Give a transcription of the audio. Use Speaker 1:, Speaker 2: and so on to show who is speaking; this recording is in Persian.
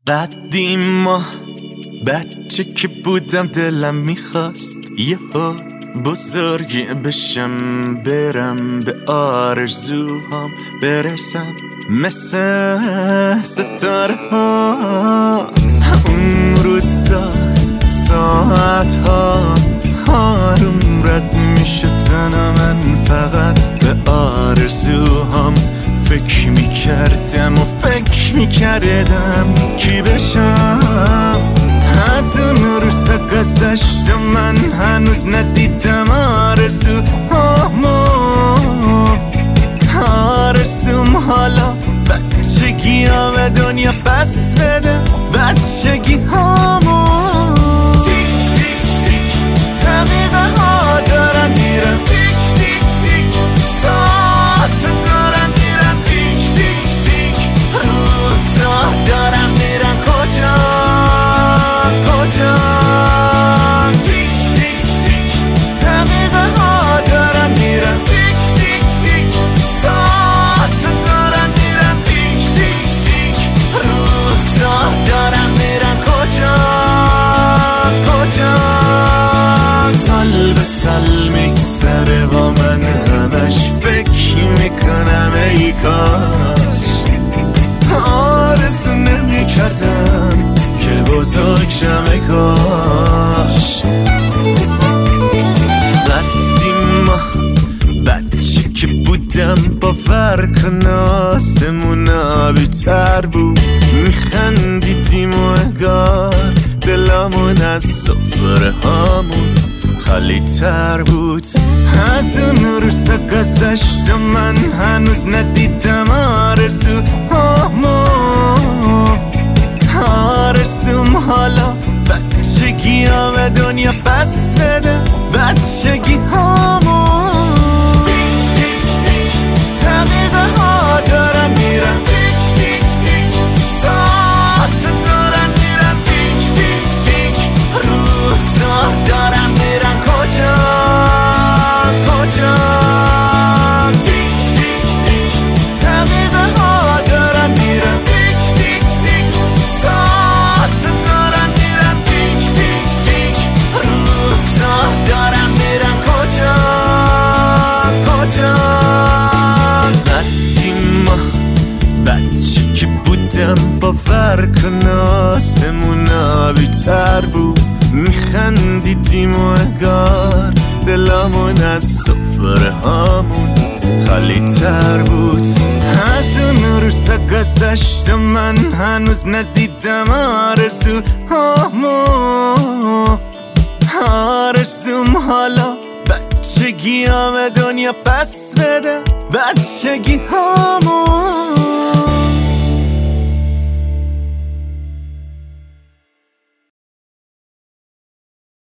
Speaker 1: قدیم ما بچه که بودم دلم میخواست یهو بزرگ بشم، برم به آرزوهام برسم مثل ستاره ها. اون روزا ساعت ها آروم رد میشه تنم، من فقط به آرزوهام فکر میکردم و فکر میکردم کی بشم. از اون روزا گذشت و من هنوز ندیدم آرزوم حالا بچگی ها به دنیا پس بده، بچگی هامو. تیک تیک تیک دقیقه ها دارن میرن، تیک تیک تیک ساعت دارن میرن، تیک تیک تیک روزا دارن میرن کجا کجا. تیک تیک تیک دقیقه ها دارن میرن، تیک تیک تیک ساعت دارن میرن، تیک تیک تیک روزا دارن میرن کجا کجا. سال به سال میگذره با من همش فکر میکنم ای کاش آرزو نمیکردم که بزرگ شم ای کاش. قدیما بچه که بودم باور کن آسمونا بیتر بود، میخندیدیم و انگار دلمون از سفره هامون خالی تر بود. از اون روزا گذشت و من هنوز ندیدم آرزوم حالا بچگی ها به دنیا پس بده، بچگی هامو. تیک تیک تیک دقیقه ها دارن میرن، تیک تیک تیک ساعت دارن میرن، تیک تیک تیک روزا دارن میرن کجا کجا. تیک تیک تیک دقیقه ها دارن میرن، تیک تیک تیک ساعت دارن میرن، تیک تیک تیک روزا دارن میرن کجا کجا. قدیما بچه که بودم باور کن آسمونا بیتر بود، میخندیدیم و انگار دلمون از سفره هامون خالی تر بود. از اون روزا گذشت و من هنوز ندیدم آرزوم حالا بچگی ها به دنیا پس بده، بچگی هامو.